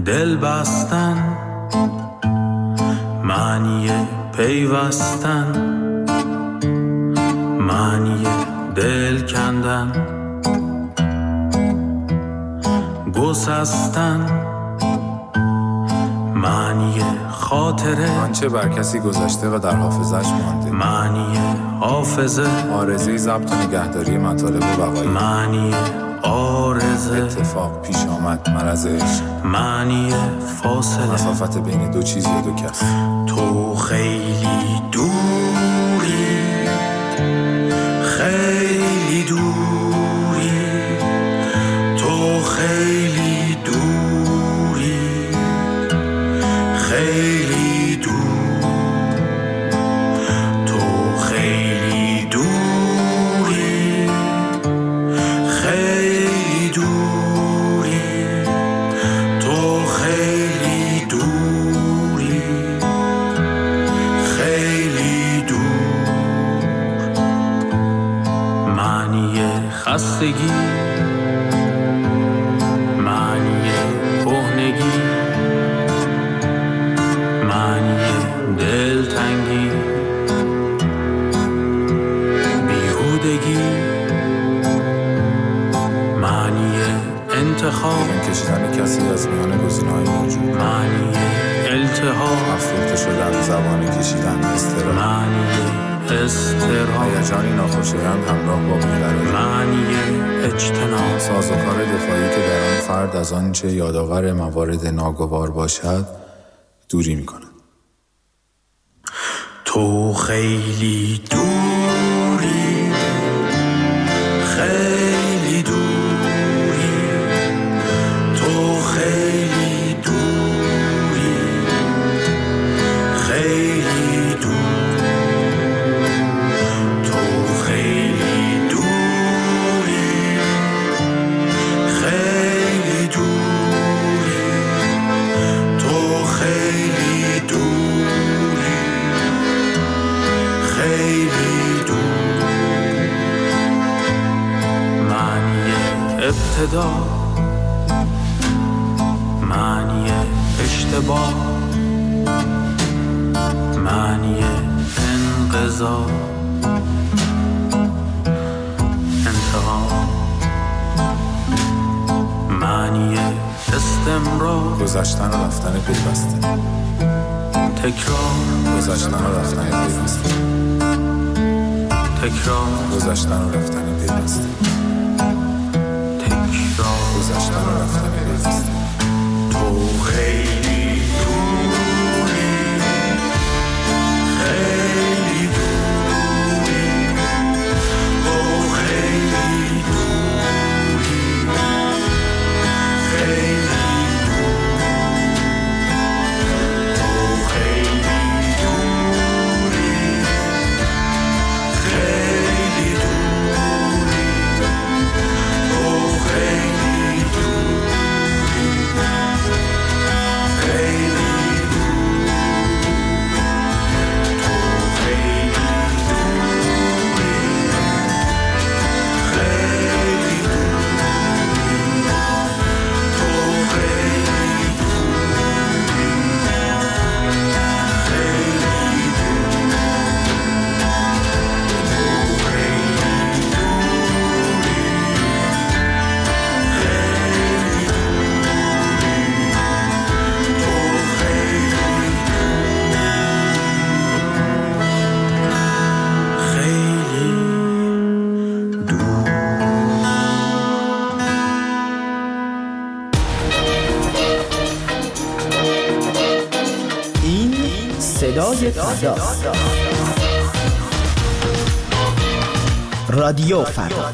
دل بستن، معنی پیوستن، معنی دل کندن، گسستن، معنی خاطره، آنچه بر کسی گذشته و در حافظش مانده، معنی حافظه، آرزه ضبط و نگهداری مطالب و بقایی، معنی آرزه، اتفاق پیش آمد، مرض عشق، معنی فاصله، مسافت بین دو چیز یا دو کس. تو خیلی دوری، خیلی دوری، تو خیلی دوری، خیلی دور، تو خیلی دوری، خیلی دوری، تو خیلی دوری، خیلی دور، معنی خستگی، معنی کهنگی، معنی دلتنگی، بیهودگی، معنی انتخاب، کشیدن کسی از میان گزینه‌های موجود، معنی التهاب، افروخته شدن، زبان کشیدن، اضطراب، معنی اضطراب، هیجانی ناخوشایند همراه با بی‌قراری، معنی اجتناب، سازوکار دفاعی که در آن فرد از آنچه یادآور موارد ناگوار باشد دوری می‌کند. تو خیلی دوری، خیلی دوری، تو خیلی دوری، خیلی دور، تو خیلی دوری، خیلی دوری، تو خیلی دوری، خیلی دور، معنی ابتدا، معنی اشتباه، معنی انقضا، انتها، معنی استمرار، گذشتن و رفتن پیوسته، تکرار، گذشتن و رفتن پیوسته، تکرار، گذشتن و رفتن پیوسته، تکرار، گذشتن و رفتن پیوسته. تو خیلی دوری، خیلی دوری، تو خیلی دوری، خیلی دور، تو خیلی دوری، خیلی دوری، تو خیلی دوری، خیلی صدای فرداست. رادیو فردا.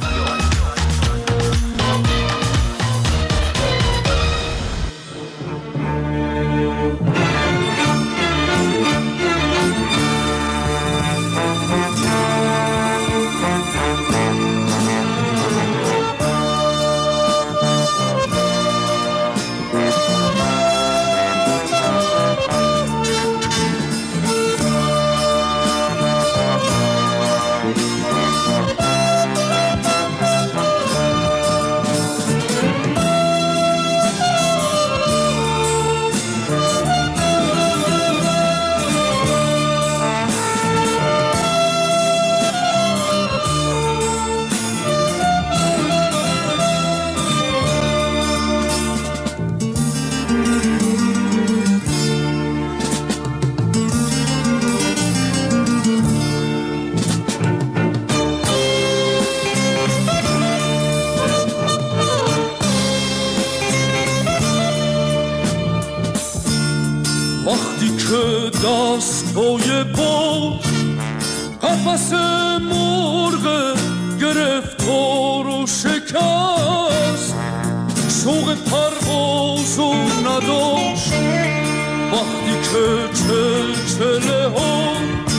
دستای بود قفس مرغ گرفتار و شکست شوق پروازو نداشت وقتی که چلچله ها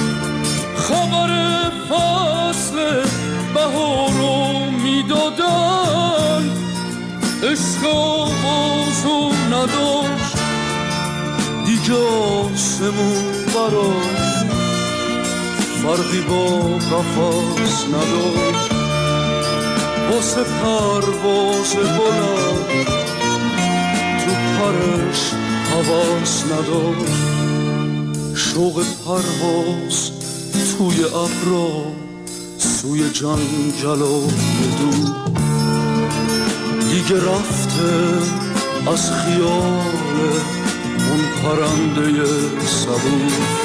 خبر فصل بهارو میدادن عشق آغازو نداشت دیگه آسمون براش فرقی با قفس نداشت واسه پرواز بلند تو پرش حواس نداشت شوق پرواز توی ابرا سوی جنگل و دور دیگه رفته از خیال اون پرنده صبور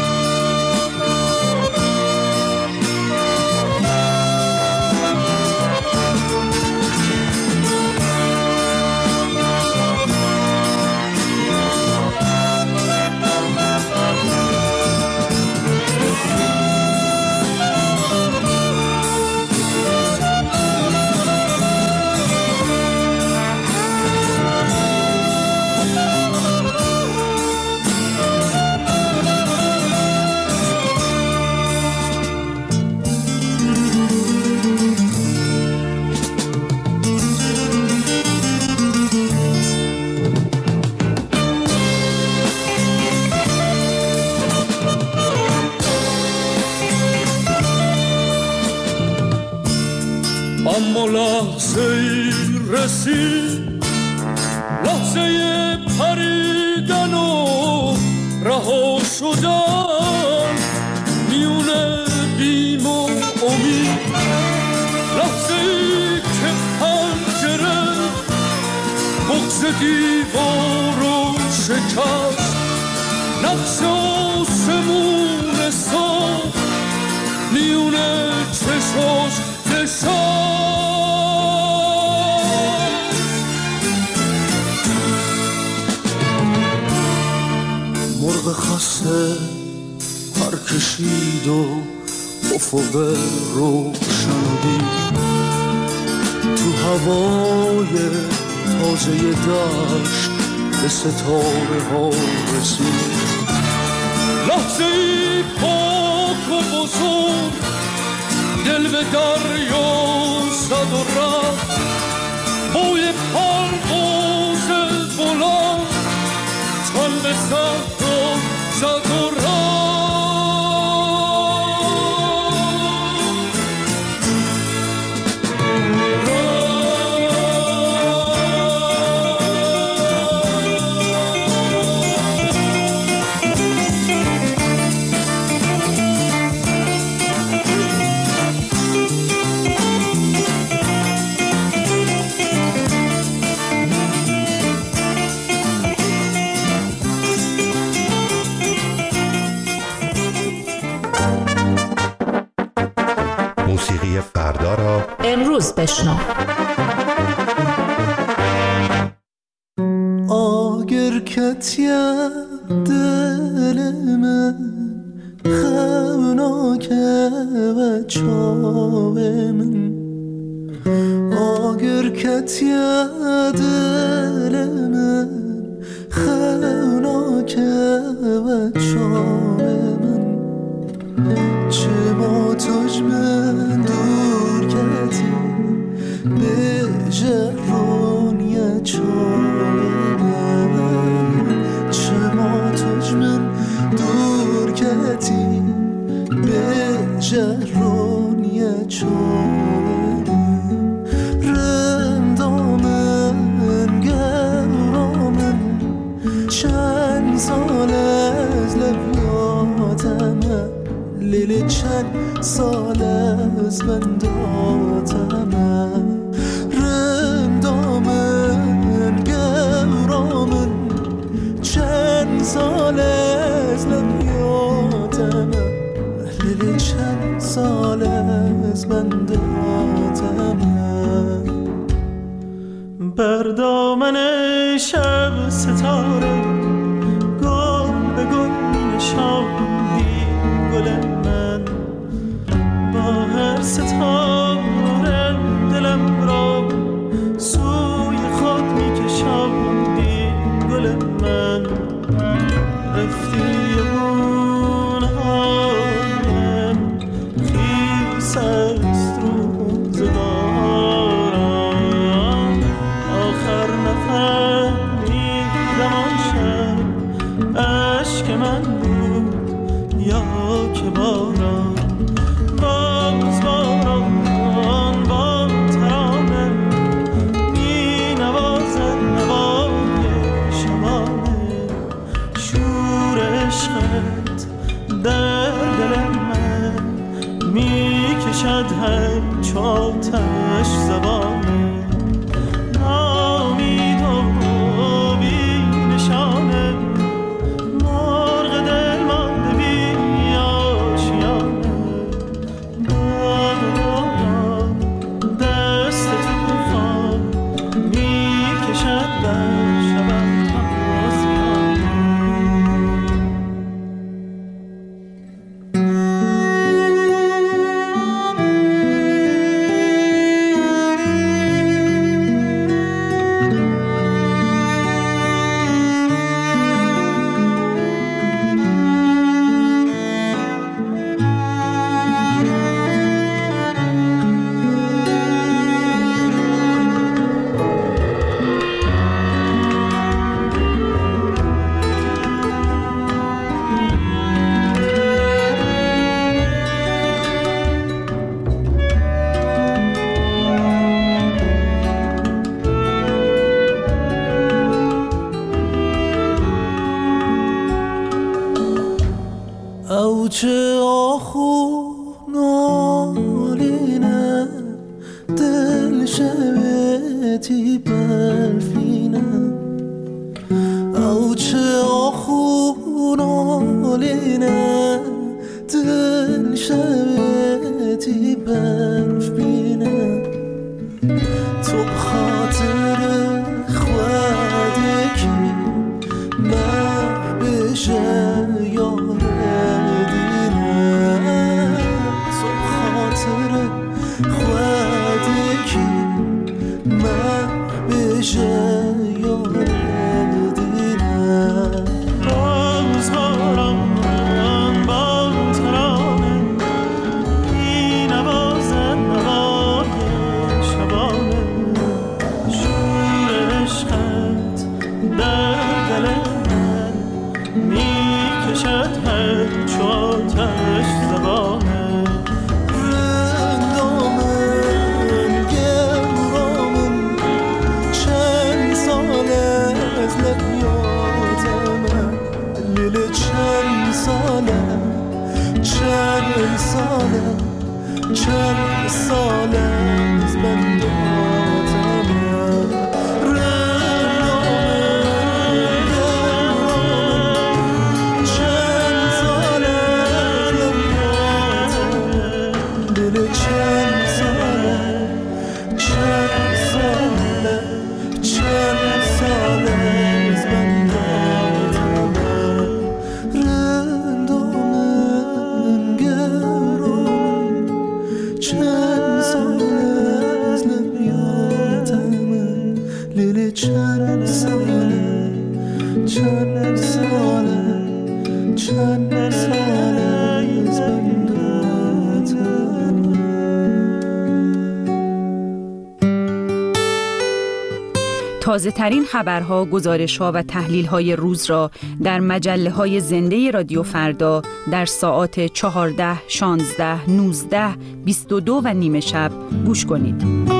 اما لحظه ای رسید لحظه پریدن و رها شدن میونه بیم و امید لحظه ای که پنجره بغض دیوارو شکست نقش آسمون ساخت میونه چشاش مرغ خسته پر کشید و افق روشن دید تو هوای تازه دشت به ستاره ها رسید لحظه ای پاک و بزرگ دل به دریا زد و رفت بوی پرواز بلند تن به صحرا زد و رفت موسیقی فردا را امروز بشنو. آگرکتیه دل من خوناکه و چاوه من آگرکتیه دل من خوناکه و چاوه من چه با تجمن دور کتی به جرونیه چاوه من چه با تجمن دور کتی به جرونیه چاوه رندامن گرامن چند سال از لبیاتمه لیلی چند سال از بنداتمه رندامن گرامن چند سال از لبیاتمه لیلی چند سال از بنداتمه بر دامن شب ستاره گل به گل کشاندی گل من، با هر ستاره دلم را سوی خود می کشاندی گل من. رفتی گونه‌هایم خیس است روزگارم، آخر نفهمیدم آن شب اشک من بود یا که باران. باز باران با ترانه می نوازد نوای شبانه، شور عشقت در دل من می کشد هر چو آتش زبانه. نامید و بی نشانه مرغ دل مانده بی آشیانه، باد دست طوفان می کشد بر شبم تازیانه. چه آخون آلینه دل شبتی برفینه، او چه آخون آلینه دل شبتی برفینه. تو خاطر خودکی بشه چند ساله از من دادم چند ساله دل چند ساله چند ساله چند ساله از من دادم رندومن گرام چند ساله از نمیاتم لیلی چند ساله چند ساله چند ساله از من دادم. تازه ترین خبرها، گزارش‌ها و تحلیل‌های روز را در مجله‌های زنده رادیو فردا در ساعات 14، 16، 19، 22 و نیم شب گوش کنید.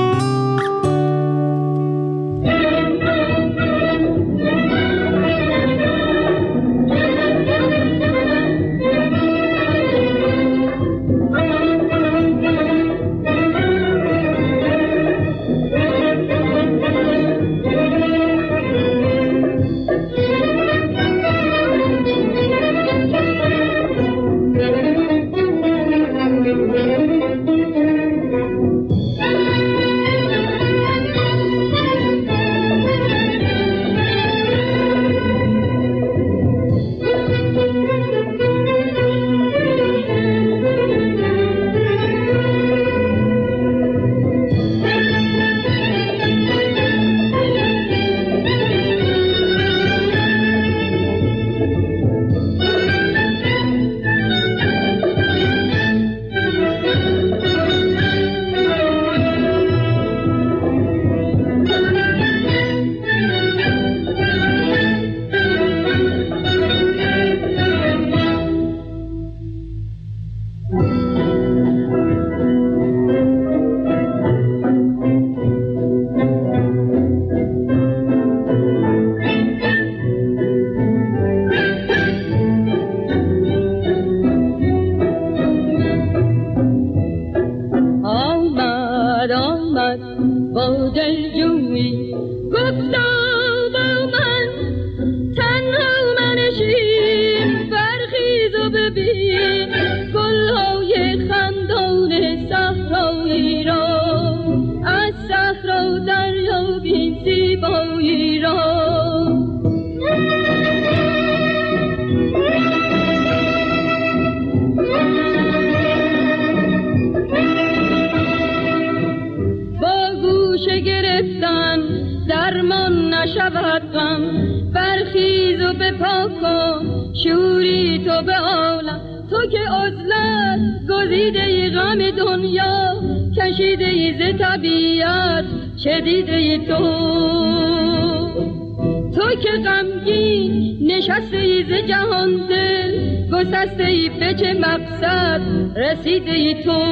آمد با دلجویی گفتا با من تنها منشین برخیز و ببین گلهای خندان صحرایی را از صحرا دریابیم زیبایی را درمان نشود غم برخیز و بپا کن شوری تو به عالم تو که عزلت گزیده غم دنیا کشیده ز طبیعت شدیده تو که غمگین نشسته ز جهان دل گسسته به چه مقصد رسیده تو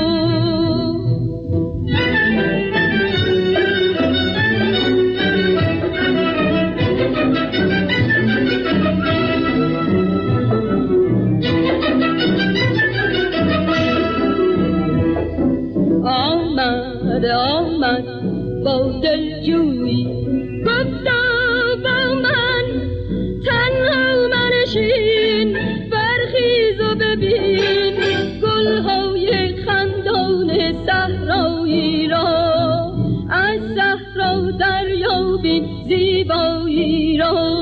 آمد با دلجویی گفتا با من تنها منشین برخیز و ببین گلهای خندان صحرایی را از صحرا دریابیم زیبایی را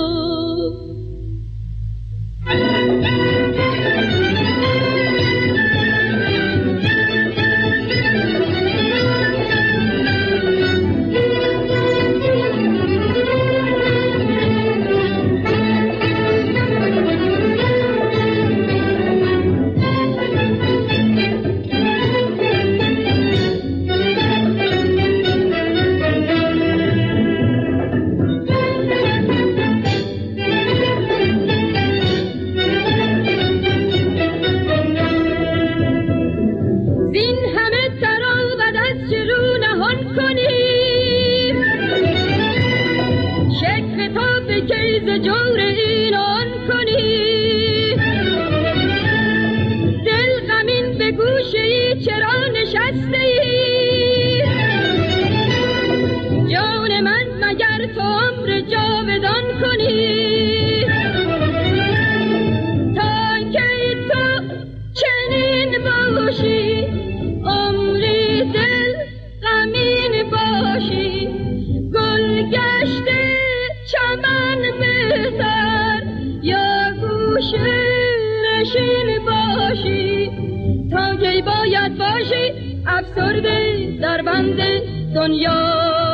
جور اینان کنی دل غمین به گوشه ای چرا نشسته ای جان من مگر تو عمر جاودان کنی تا که تو چنین باشی عمری دل غمین باشی گل گشته چمن بهتر یا گوشه نشین باشی تا کی باید باشی افسرده در بند دنیا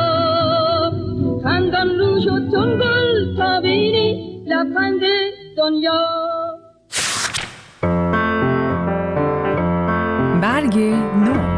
خندان رو شد چون گل تا بینی لبخند دنیا برگ نو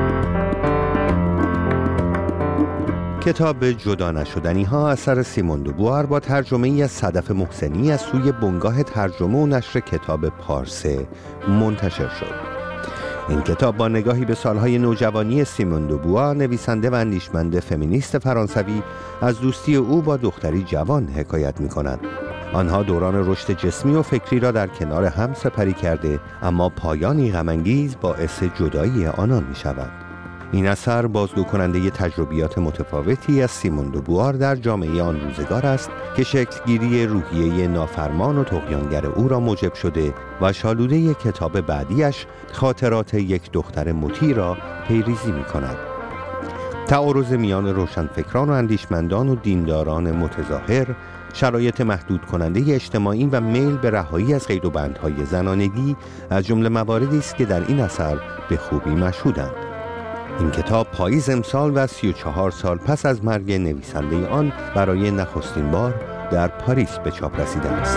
کتاب جدا نشدنی ها اثر سیمون دو بوار با ترجمه ای از صدف محسنی از سوی بنگاه ترجمه و نشر کتاب پارسه منتشر شد. این کتاب با نگاهی به سالهای نوجوانی سیمون دو بوار نویسنده و اندیشمند فمینیست فرانسوی از دوستی او با دختری جوان حکایت می کند. آنها دوران رشد جسمی و فکری را در کنار هم سپری کرده اما پایانی غم‌انگیز باعث جدایی آنان می شود. این اثر بازگو کننده تجربیات متفاوتی از سیمون دو بوار در جامعه آن روزگار است که شکلگیری روحیه نافرمان و طغیانگر او را موجب شده و شالوده کتاب بعدیش خاطرات یک دختر مطیع را پیریزی می کند. تعارض میان روشنفکران و اندیشمندان و دینداران متظاهر، شرایط محدود کننده اجتماعی و میل به رهایی از قید و بندهای زنانگی از جمله مواردی است که در این اثر به خوبی مشهودند. این کتاب پاییز امسال و 34 سال پس از مرگ نویسنده آن برای نخستین بار در پاریس به چاپ رسیده است.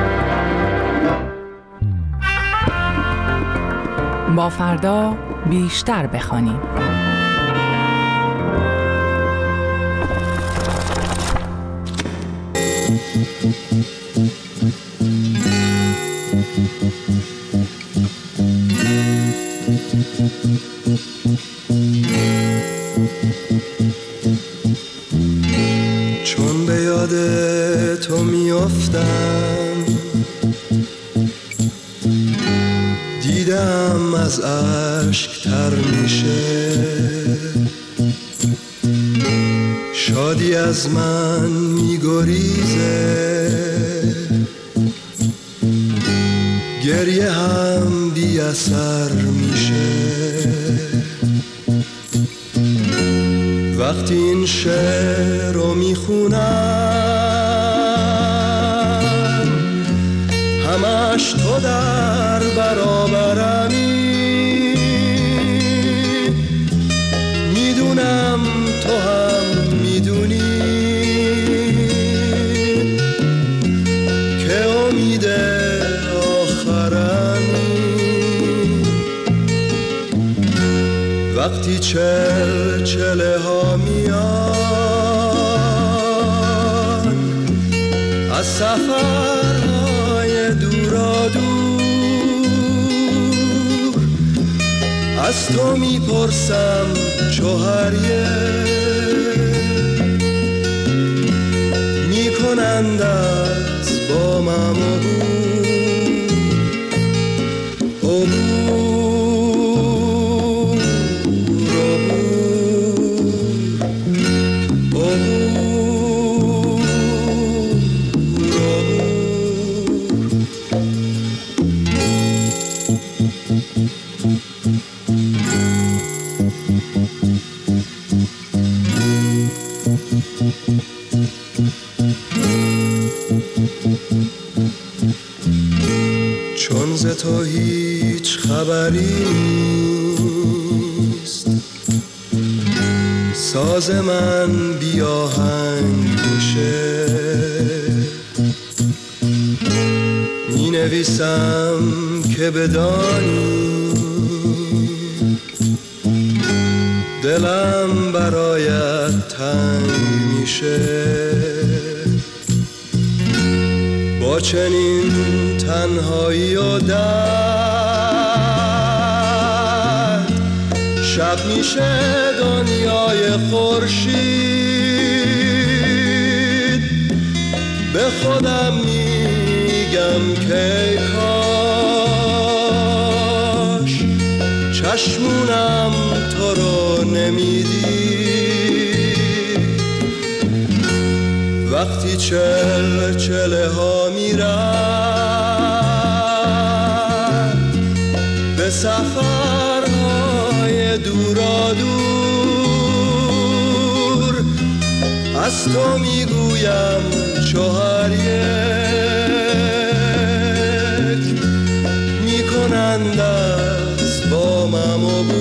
با فردا بیشتر بخوانیم. چون به یاد تو میافتم دیدم از اشک تر میشه گاهی از من میگریزه، گریه هم بی اثر میشه. وقتی این شعر رو میخونم، همش تو در برابرمی، میدونم تو هم میدونی که امید آخرمی. وقتی چله ها میان از سفرهای دورا دور، از تو میپرسم چوهریه، میکنند از بامم چون ز تو هیچ خبری نیست، ساز من بی آهنگ میشه. می نویسم که بدانی دلم برایت تنگ میشه. با چنین تنهایی و درد، شب میشه دنیای خورشید. به خودم میگم که کاش چشمونم تو رو نمیدید. وقتی چله ها میرن به سفرهای دورا دور، از تو میگویم چهار یک، میکنند از بامم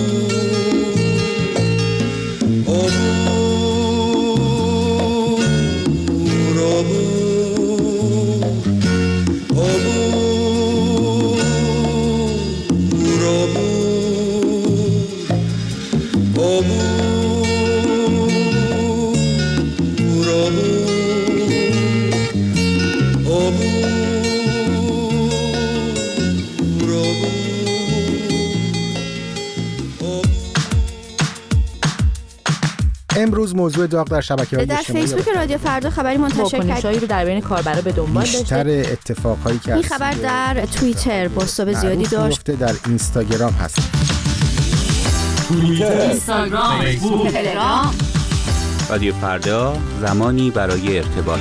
امروز موضوع داغ در شبکه‌های اجتماعی در فیسبوک رادیو فردا خبری منتشر واکنش‌هایی رو در بین کاربرا به دنبال داشته. بیشتر اتفاقایی که این خبر در توییتر بازتاب زیادی داشت. در اینستاگرام هست. اینستاگرام، فیسبوک، تلگرام. رادیو فردا، زمانی برای ارتباط.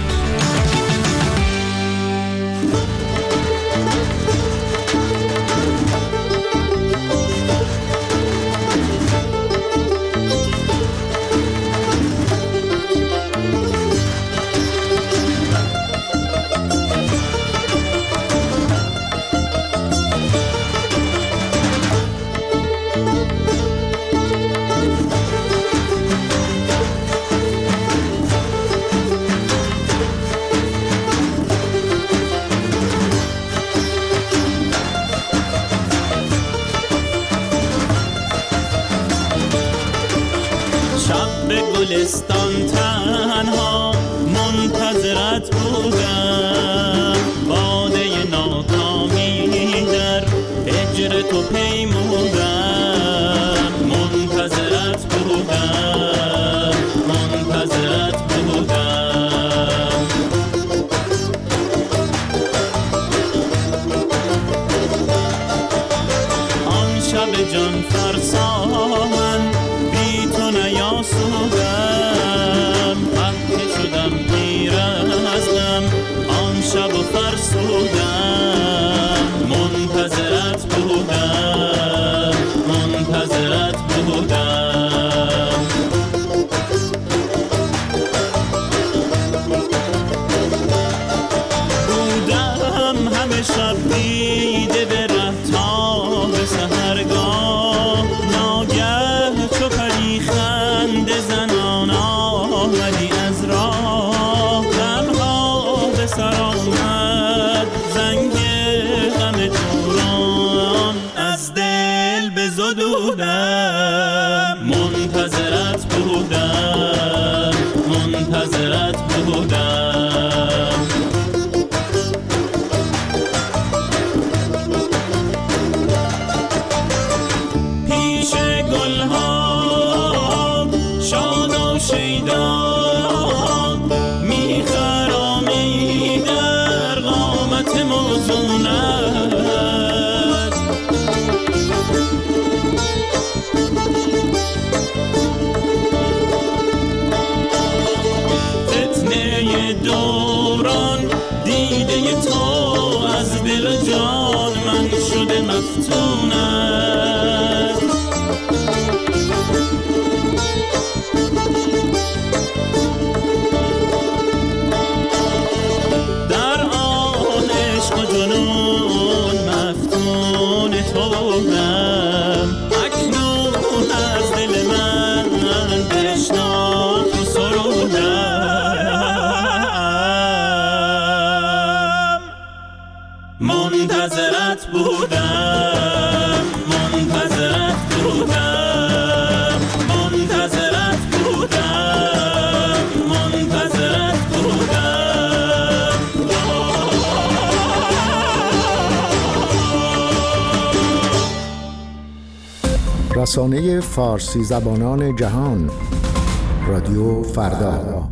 گلستان تنها منتظرت بودم، باده ناکامی در هجر تو پیمودم. منتظرت بودم، منتظرت بودم. آن شب جان فرسا من بی تو نیاسودم، وقتی بودم همه شب دیده به ره تا به سحرگاه، ناگه چو پری خنده زنان آمدی از راه، تنها به سر آمد زنگ غم دوران، از دل بزدودم منتظرت بودم، منتظرت بودم. پیش گلها شاد و شیدا میخرامی در قامت موزونت، فتنه دوران دیده تو از دل و جان من شده مفتونت. در آن عشق و جنون مفتون تو بودم، اکنون از دل من بشنو تو سرودم. منتظرت بودم، منتظرت بودم، منتظرت بودم، منتظرت بودم. رسانه فارسی زبانان جهان، رادیو فردا.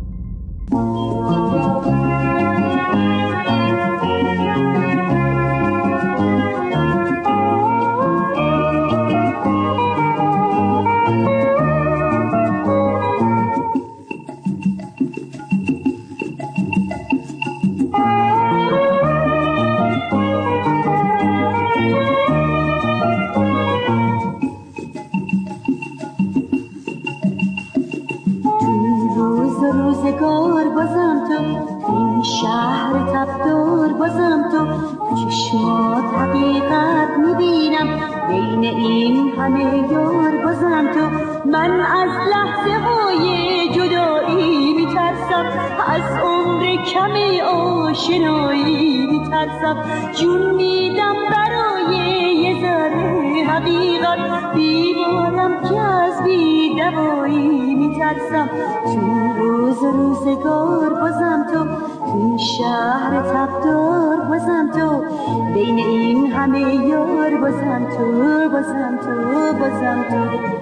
روزگار بازم تو، این شهر تبدار بازم تو، چشمات حقیقت میبینم بین این همه یار بازم تو. من از لحظه های جدایی میترسم، از عمر کم آشنایی میترسم، جون میدم برای یه ذره حقیقت، بیمارم که از بی‌دوایی میترسم. چون روزگار بازم تو، این شهر تبدار بازم تو، بین این همه یار بازم تو، بازم تو، بازم تو.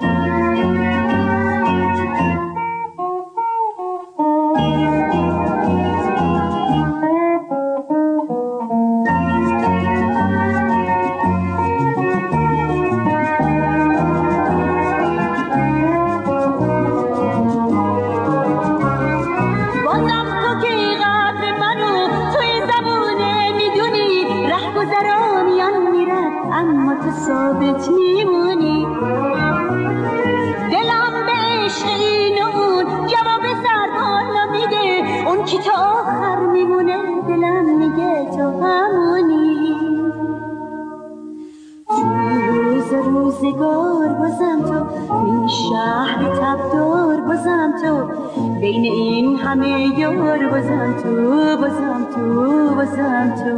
ثابت میمونی، دلم به عشق این و اون جواب سر بالا میده، اون که تا آخر میمونه دلم میگه تو همونی. روزگار بازم تو، این شهر تبدار بازم تو، بین این همه یار بازم تو، بازم تو، بازم تو.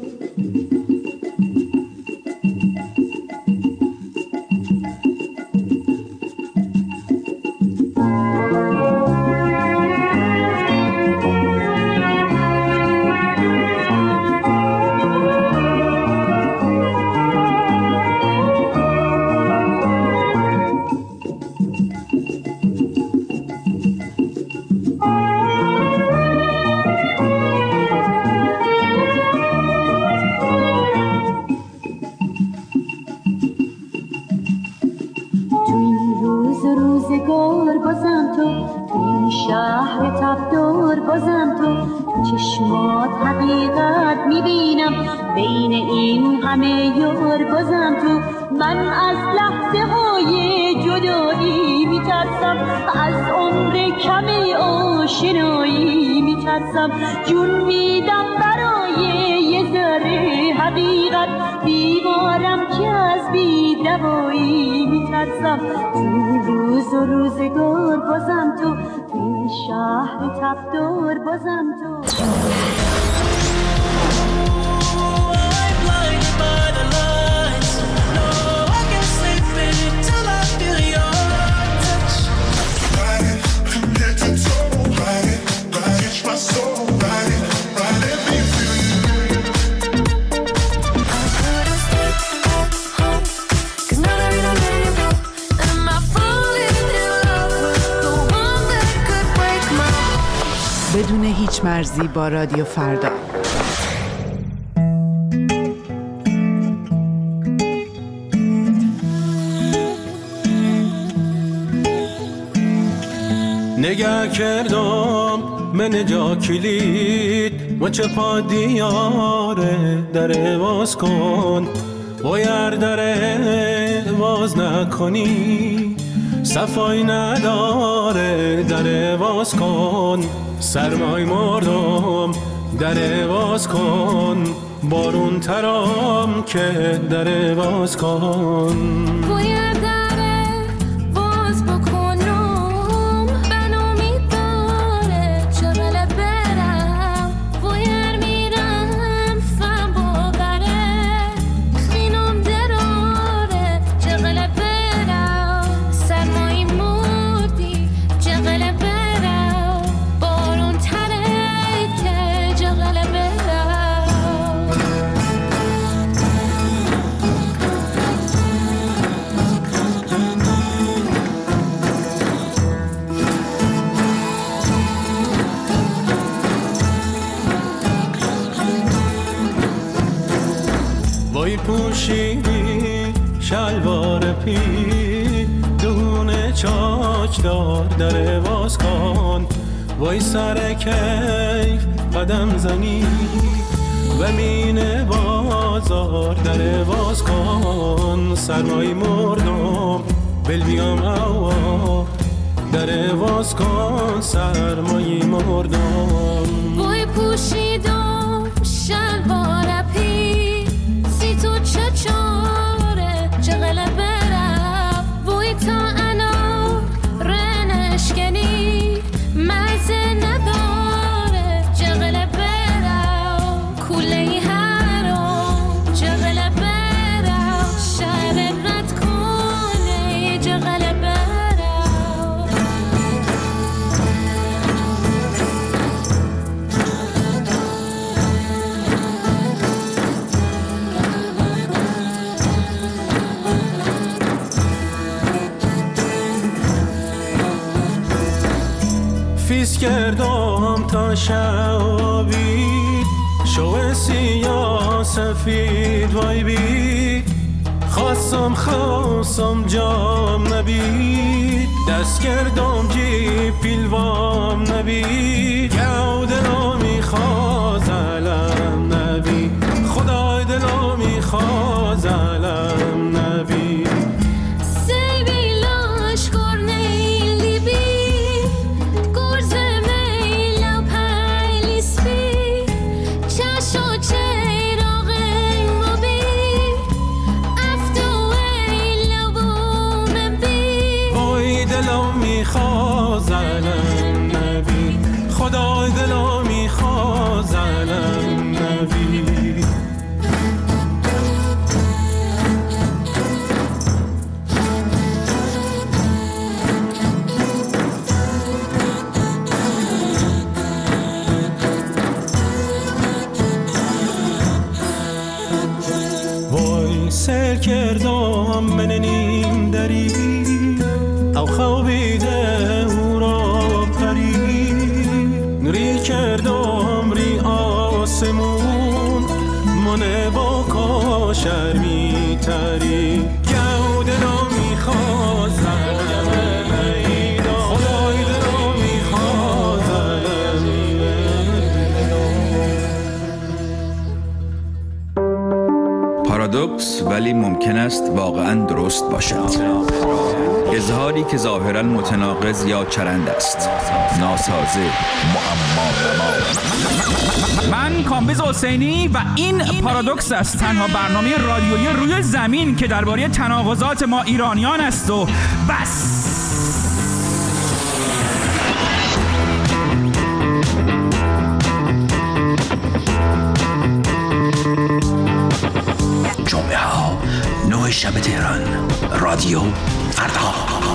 روزگار بازم تو، این شهر تبدار بازم تو، چشمات حقیقت میبینم بین این همه یار بازم تو. من از لحظه های جدایی میترسم، از عمر کم آشنایی میترسم، جون میدم برای یه ذره حقیقت، بیمارم که از بی‌دوایی میترسم. این روز و روزگار بازم تو، این شهر تفدار بازم تو. بدون هیچ مرزی با رادیو فردا. نگه کردم من جا کلید و چه پا دیاره در باز کن، باید در باز نکنی صفای نداره در باز کن، سرمای مردم در باز کن، بارون ترام که در باز کن. باید در باز بکنم بنامی داره چغل برم، باید میرم فهم باوره خینم دراره چغل برم، سرمای مردی چغل برم، بارون تره که چغل برم. وای پوشیدی شلوار پی دونه چاچ دار در باز کن، وای سر کیف قدم زنی و مینه بازار در باز کن، سرمای مردم بل بیام اوا در باز کن، سرمای مردم. وای پوشیدم شلوار پی سی تو چاره چغل برم، وای تا انا رنشکنی مزه نداره چغل برم، کوله هرام چغل برم، شهر رد کنه چغل برم. فیس کردم تا شبی شو سیاه سفید وای بی، خواستم جام نبید، دست کردم جی پیلوام نبید، گو دلو میخواز علم نبید، خدای دلو میخواز علم نبید. میخواز علم نبی، خدای دلو میخواز علم نبی. وای سر کردم من نیم دری او خوابیده او را پری، نوری کردم ری آسمون من با کاشر میتری، گو دلو میخواز علم نبید، خدای دلو میخواز علم پارادوکس پارادوکس ولی ممکن است واقعاً درست باشد. اظهاری که ظاهراً متناقض یا چرند است، ناسازه، معما. من کامبیز حسینی و این پارادوکس است، تنها برنامه رادیویی روی زمین که درباره تناقضات ما ایرانیان است و بس. جمعه ها 9 شب تهران، رادیو فردا.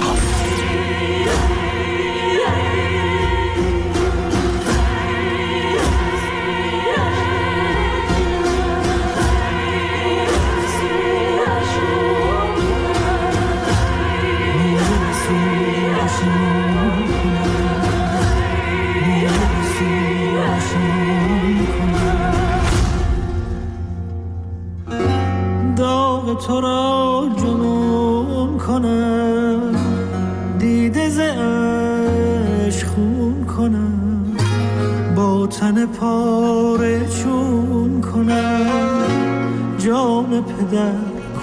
تو را جنون کنم، دیده ز عشق خون کنم، با تن پاره چون کنم. جان پدر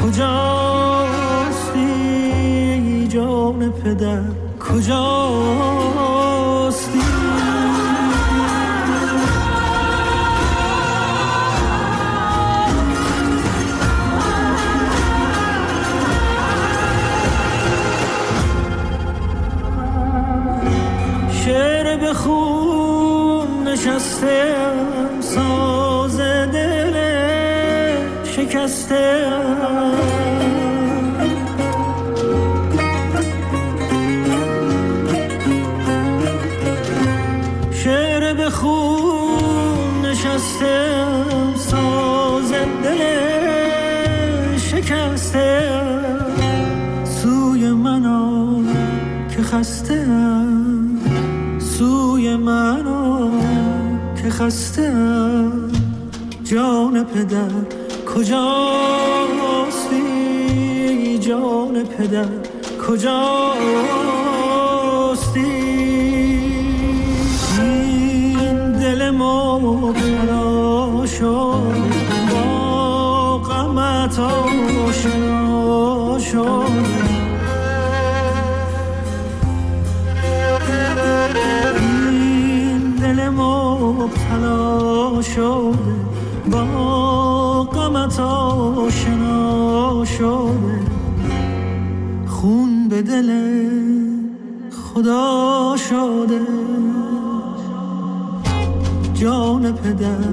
کجاستی؟ جان پدر کجاستی؟ شعر به خون نشستم، ساز دل شکستم. شعر به خون نشستم، ساز دل شکستم. سوی من آ که خستم، سوی من آ که خستم. جان پدر کجاستی؟ جان پدر کجاستی؟ این دل مبتلا شد، با غمت آشنا شد. مبتلا شده، با غمت آشنا شده. خون به دل خدا شده. جان پدر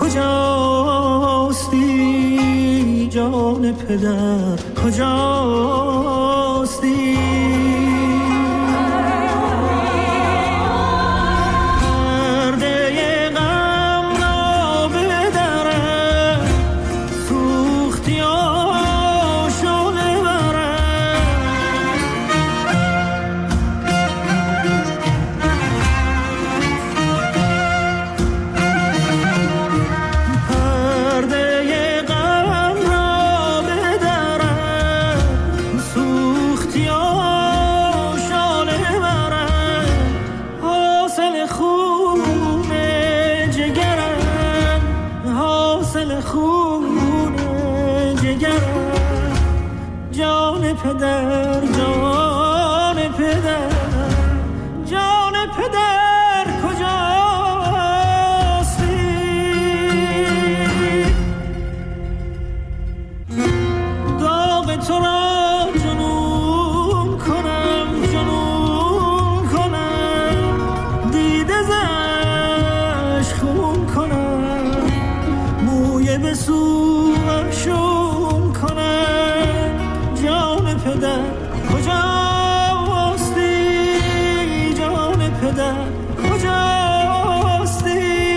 کجاستی؟ جان پدر کجاستی؟ پدر، جان پدر، جان پدر کجاستی؟ داغ تو را جنون کنم، جنون کنم، دیده زش خون کنم، موی به سوشون کنم. جان پدر کجاستی؟ جان پدر کجاستی؟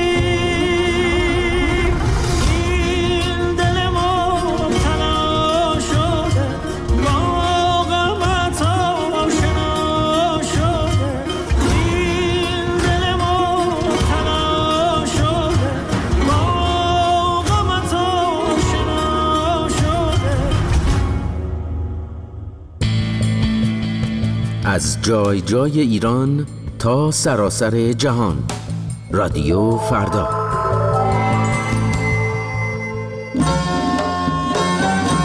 این دل مبتلا شده، با غمت آشنا شده. این دل مبتلا شده، با غمت آشنا شده. از جای جای ایران تا سراسر جهان، رادیو فردا.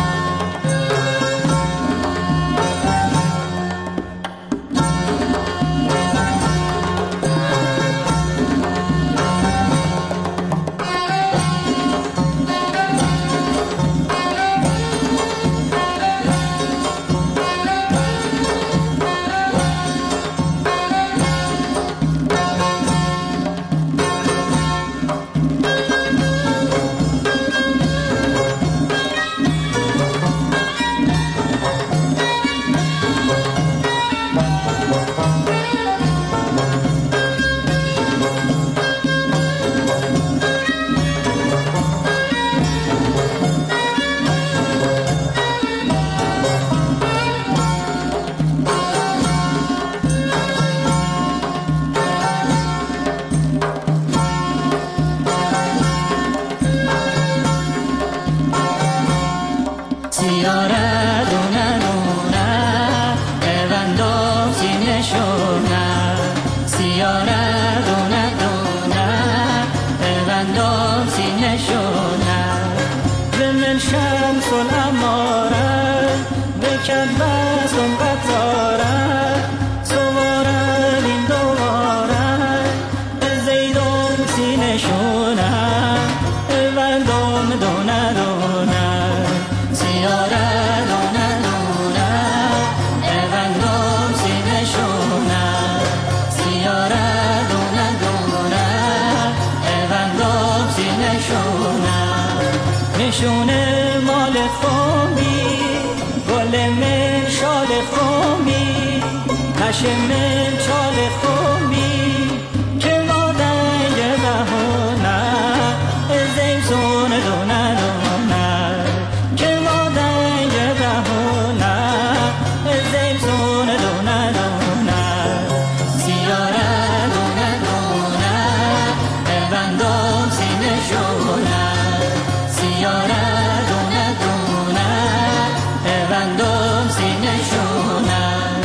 نشونم سیاره دونه دونه ببندم سینه شونم به من شمس الاماره بکرد بستم قطاره سواره این دواره زیدم سینه شونم ببندم دونه دونه سیاره دونه دونه ببندم سینه شونم سیاره دونه دونه ببندم سینه شونم نشونه مال خوبی گل من شال خوبی هش من چال خوبی که ما دنگ بهونه زیزون دونه دونه که ما دنگ بهونه زیزون دونه دونه سیاره دونه دونه ببندم سینه شونه سیاره دونه دونه ببندم سینه شونه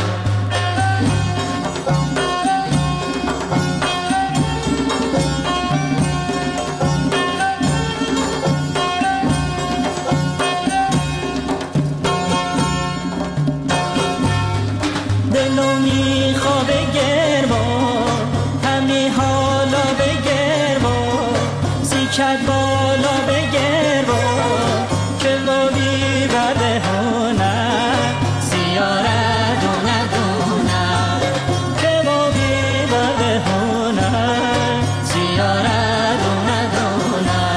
دلو میخواه بگربا همی حالا بگربا سیکت بالا بگربا که بابی بده هونه سیاره دونه دونه که بابی بده هونه سیاره دونه دونه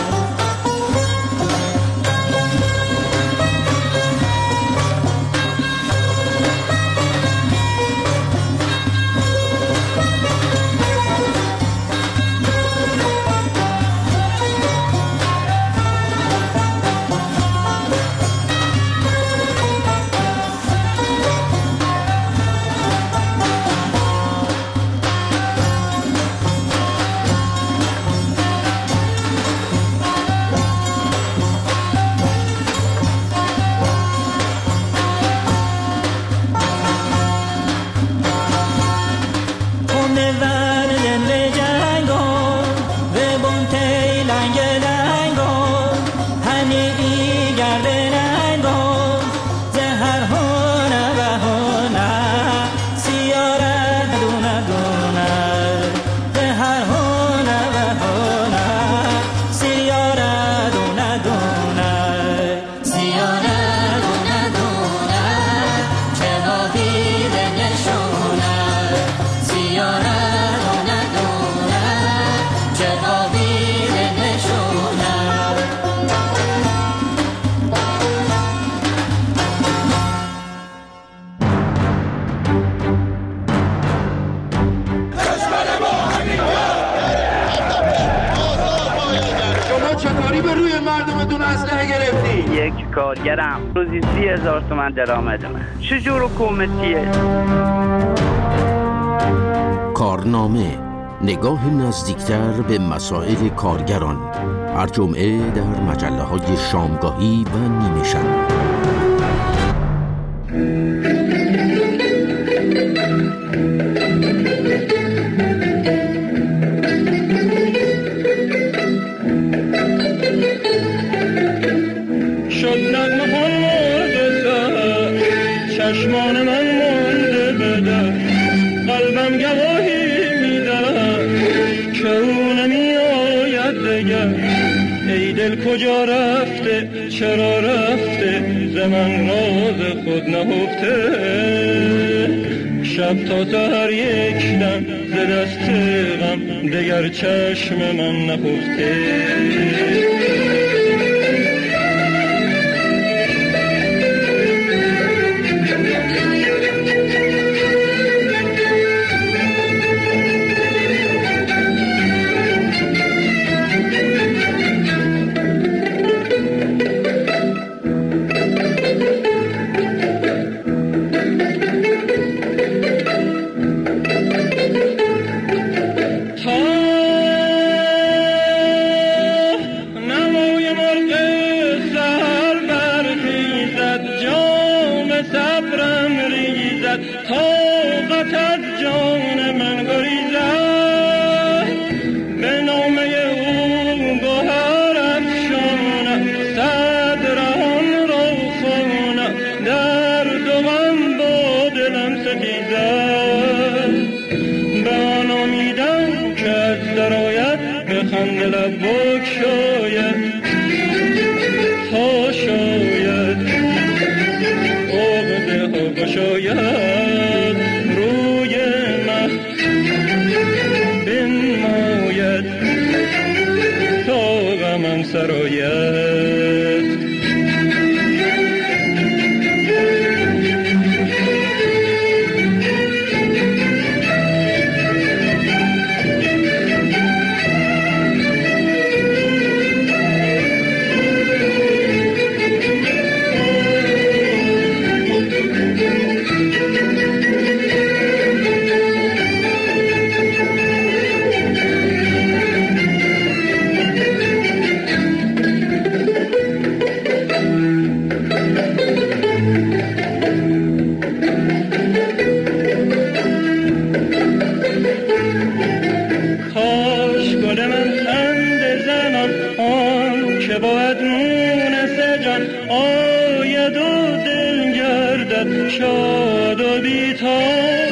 یک کارگرم روزی 30,000 تومان درآمدمه. چجور حکومتیه؟ کارنامه، نگاه نزدیکتر به مسائل کارگران، هر جمعه در مجله‌های شامگاهی و نیمه شب. چشمان من مانده بده قلبم گواهی میده که او نمیآید دگر ای دل کجا رفته چرا رفته ز من راز خود نهفته شب تا سحر یک دم ز دست غم دگر چشم من نخفته غمت از جان من گریزد به نامه او گوهر افشانم صد رهان را خوانم در دوام با دلم ستیزد به آن امیدم که از درآید به خنده لب بگشاید تا شاید عقده ها گشاید روی مه بنماید تا غمم سرآید شاد و بی‌تاب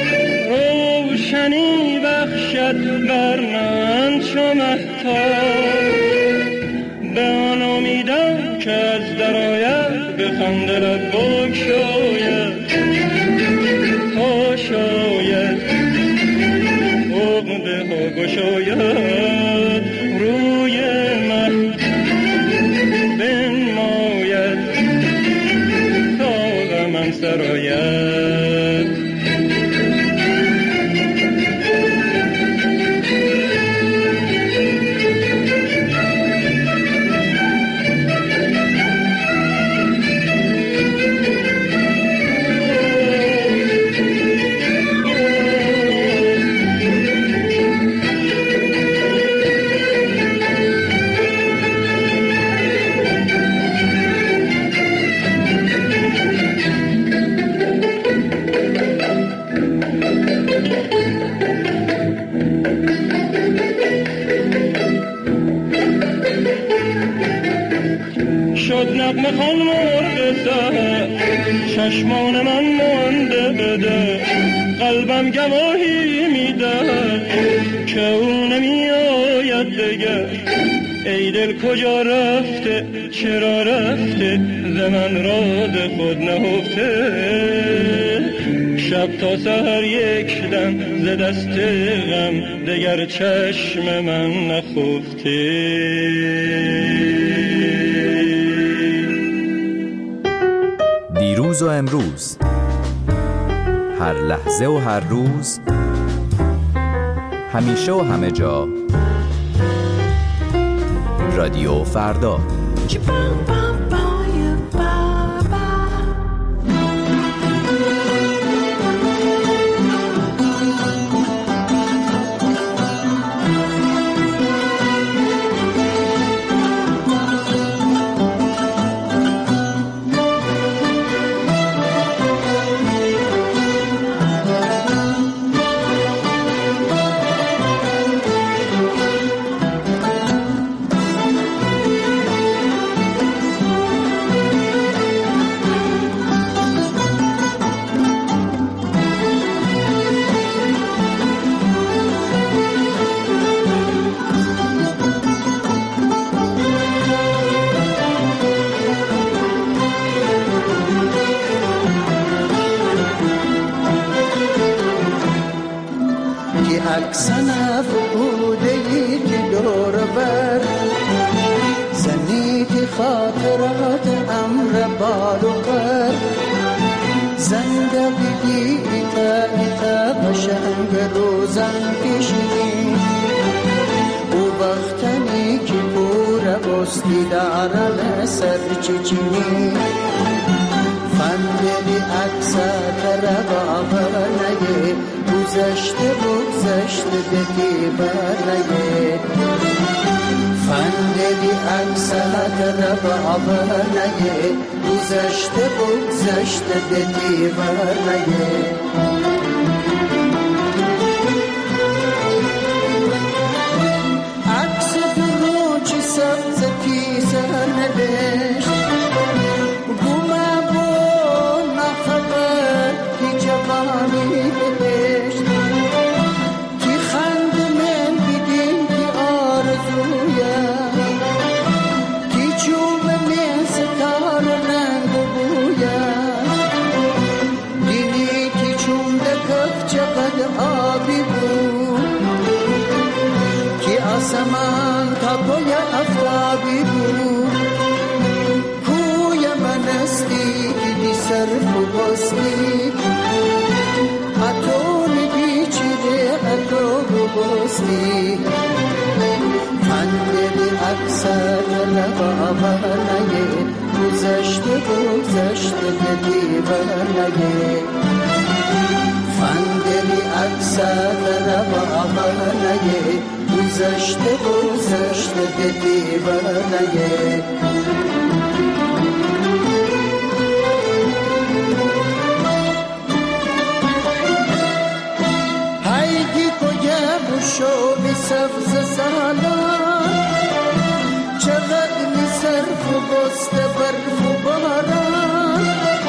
روشنی بخشد بر من چو مهتاب به آن امیدم که از درآید به خنده لب بگشاید تا شاید عقده ها گشاید روی مه بنماید من سرآید نغمه خوان مرغ سحر چشمان من مانده بده قلبم گواهی میدهد که او نمی آید دگر ای دل کجا رفته چرا رفته ز من راز خود نهفته شب تا سحر یک دم ز دست غم دگر چشم من نخفته دیروز و امروز هر لحظه و هر روز همیشه و همه جا رادیو فردا عکسن افقوده ای که دور بر زنی که خاطرات امر بال و پر زندگی ایتا قشنگ روزن کشیدی او وقتنی که پور بستی دارن سر چچینی فندی عکسات رباب نگه گذشته دکی برنگه فندی عکسات رباب نگه گذشته دکی برنگه کف چقدر آبی بود که آسمان تا پای افتابی بود کوی من استی که دی صرف و بستی اتون بیچیده اتو و بستی خنده‌ی اکثر لبابانه گذشته به دیوانه خنده‌ی اکثر لبابانه گذشته به دیوانه هایدی کویا بشو بی سبز سالان چقدر می صرف و بست برف و باران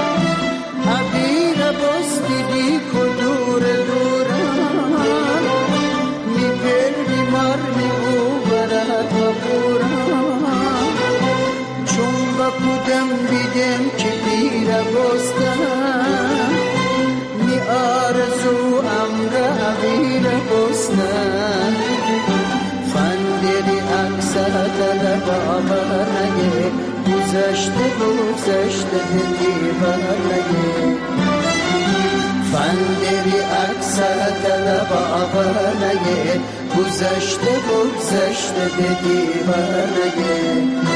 عبیر بستی دی کدور دوران می پر بیمار می او برد و بوران چون با کدم بیدم که پیر بستن می آرزو امر عبیر بستن خنده‌ی اکثر لبابانه گذشته به دیوانه خنده‌ی اکثر لبابانه گذشته به دیوانه